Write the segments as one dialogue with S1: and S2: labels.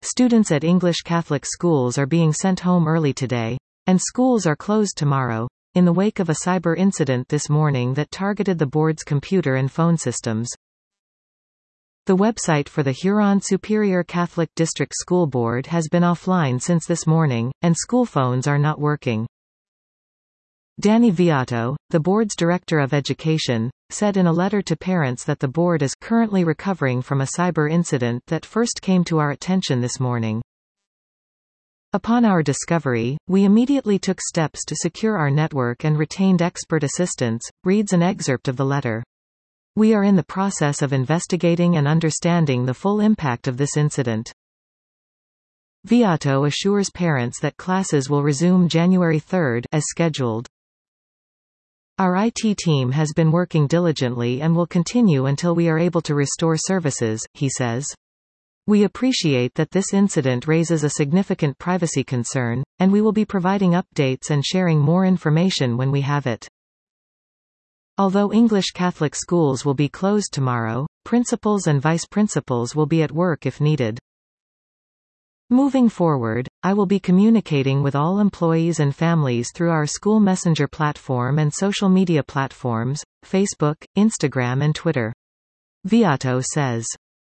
S1: Students at English Catholic schools are being sent home early today, and schools are closed tomorrow, in the wake of a cyber incident this morning that targeted the board's computer and phone systems. The website for the Huron Superior Catholic District School Board has been offline since this morning, and school phones are not working. Danny Viato, the board's director of education, said in a letter to parents that the board is currently recovering from a cyber incident that first came to our attention this morning. Upon our discovery, we immediately took steps to secure our network and retained expert assistance, reads an excerpt of the letter. We are in the process of investigating and understanding the full impact of this incident. Viato assures parents that classes will resume January 3 as scheduled. Our IT team has been working diligently and will continue until we are able to restore services, he says. We appreciate that this incident raises a significant privacy concern, and we will be providing updates and sharing more information when we have it. Although English Catholic schools will be closed tomorrow, principals and vice principals will be at work if needed. Moving forward, I will be communicating with all employees and families through our school messenger platform and social media platforms, Facebook, Instagram and Twitter. Viato says.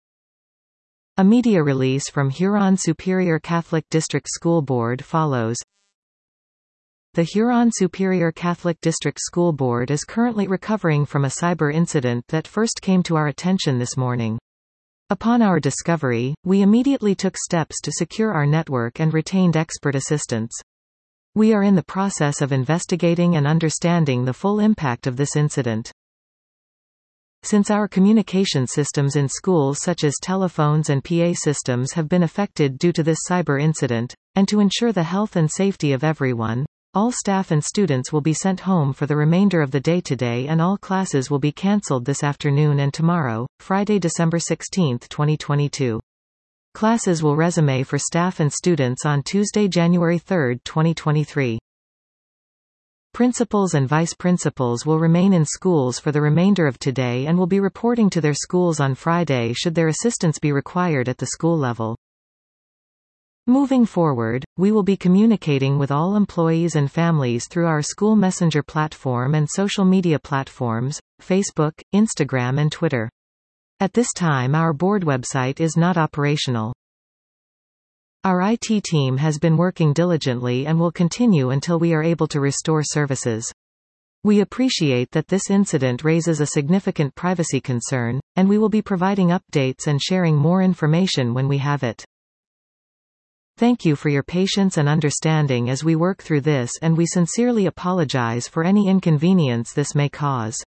S1: A media release from Huron Superior Catholic District School Board follows. The Huron Superior Catholic District School Board is currently recovering from a cyber incident that first came to our attention this morning. Upon our discovery, we immediately took steps to secure our network and retained expert assistance. We are in the process of investigating and understanding the full impact of this incident. Since our communication systems in schools such as telephones and PA systems have been affected due to this cyber incident, and to ensure the health and safety of everyone, all staff and students will be sent home for the remainder of the day today, and all classes will be cancelled this afternoon and tomorrow, Friday, December 16, 2022. Classes will resume for staff and students on Tuesday, January 3, 2023. Principals and vice principals will remain in schools for the remainder of today and will be reporting to their schools on Friday should their assistance be required at the school level. Moving forward, we will be communicating with all employees and families through our school messenger platform and social media platforms, Facebook, Instagram and Twitter. At this time our board website is not operational. Our IT team has been working diligently and will continue until we are able to restore services. We appreciate that this incident raises a significant privacy concern, and we will be providing updates and sharing more information when we have it. Thank you for your patience and understanding as we work through this, and we sincerely apologize for any inconvenience this may cause.